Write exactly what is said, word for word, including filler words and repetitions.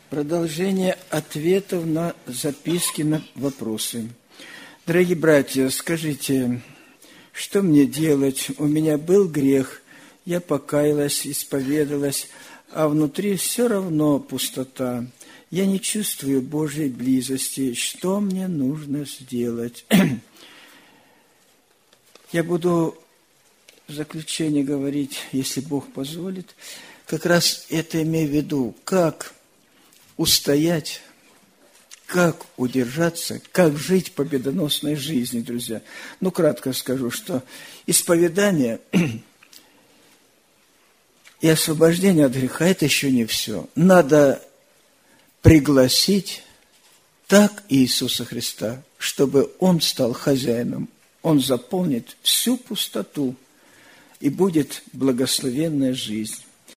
Продолжение ответов на записки, на вопросы. Дорогие братья, скажите, что мне делать? У меня был грех, я покаялась, исповедалась, а внутри все равно пустота. Я не чувствую Божьей близости. Что мне нужно сделать? Я буду в заключение говорить, если Бог позволит, как раз это имею в виду, как устоять, как удержаться, как жить победоносной жизнью, друзья. Ну, кратко скажу, что исповедание и освобождение от греха – это еще не все. Надо пригласить так Иисуса Христа, чтобы Он стал хозяином. Он заполнит всю пустоту, и будет благословенная жизнь.